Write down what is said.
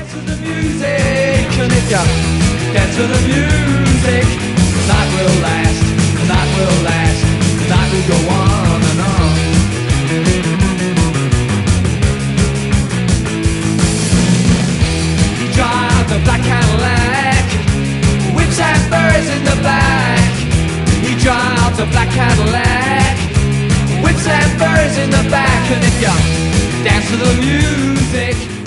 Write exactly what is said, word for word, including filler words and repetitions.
to the music, and if you dance to the music, the night will last, the night will last, the night will go on and on. He drives a black Cadillac, whips and birds in the back. He drives a black Cadillac, whips and birds in the back, and if you dance to the music,